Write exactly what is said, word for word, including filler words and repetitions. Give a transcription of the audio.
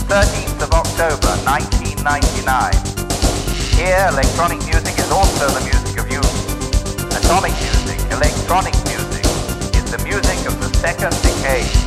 thirteenth of October nineteen ninety-nine. Here, electronic music is also the music of youth. Atomic music, electronic music, is the music of the second decade.